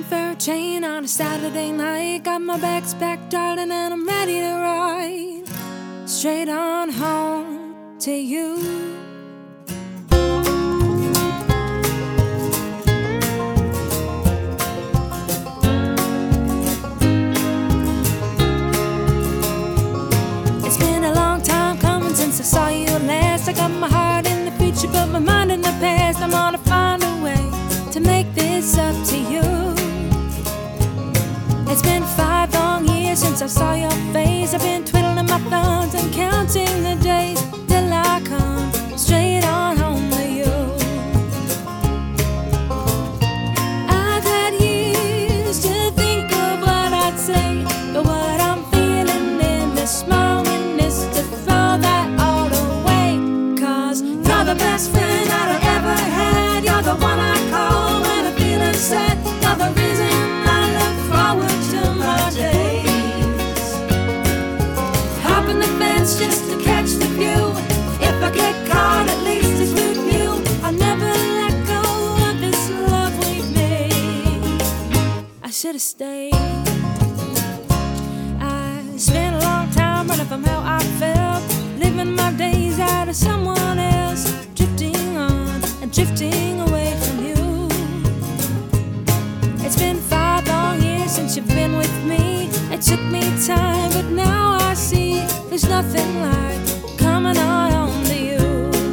looking for a chain on a Saturday night. Got my bags packed, darling, and I'm ready to ride straight on home to you. It's been a long time coming since I saw you last. I got my heart in the future, but my mind in the past. I'm gonna find a way to make this up to you. It's been 5 long years since I saw your face. I've been twiddling my thumbs and counting the days till I come straight on home to you. I've had years to think of what I'd say, but what I'm feeling in this moment is to throw that all away. 'Cause you're the best friend that I ever had. You're the one I call when I'm feeling sad. You're the reason I look forward to my days. Hopping the fence just to catch the view. If I get caught, at least it's with you. I'll never let go of this love we've made. I should have stayed. I spent a long time running from how I felt, living my days out of someone else, drifting on and drifting away from you. It's been 5 long years since you've been with me. It took me time, but now I see there's nothing like coming on home to you.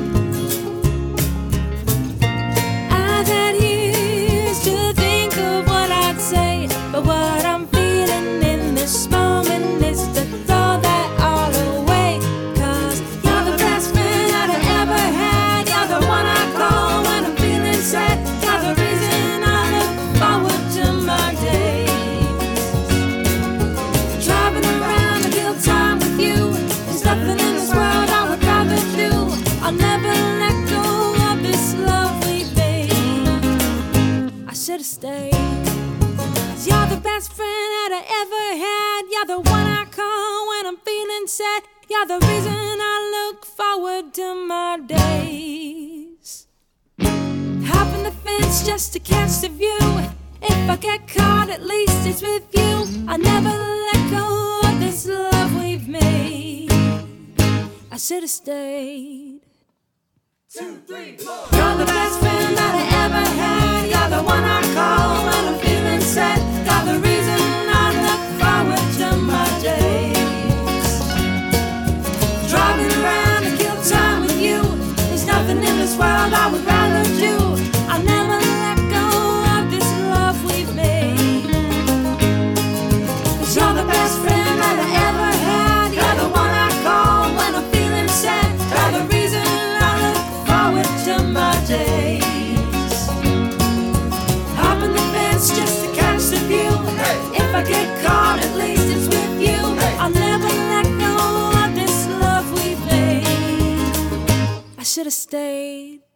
I've had years to think of what I'd say, but what I'm feeling in this moment is to throw that all away. 'Cause you're the best friend that I ever had. You're the one I call when I'm feeling sad. You're the reason I look forward to my days. Driving around to kill time with you. There's nothing in this world I would rather do. I'll never let go of this love we've made. I should have stayed. 'Cause you're the best friend that I ever had. You're the one I call when I'm feeling sad. You're the reason I look forward to my days. Hopping the fence just to catch the view. If I get caught, at least it's with you. I'll never let go of this love we've made. I should have stayed. 2, 3, 4. You're the best friend that I ever had. You're the one I call when I'm feeling sad. You're the reason I look forward to my days. Driving around to kill time with you. There's nothing in this world I would rather do. I'll never let go of this love we've made. 'Cause you're the best friend that I ever had. You're the one I call when I'm feeling sad. You're the reason I look forward to my days. Hopping the fence just to catch the view. If I get caught, at least it's with you. I'll never let go of this love we've made. I should have stayed.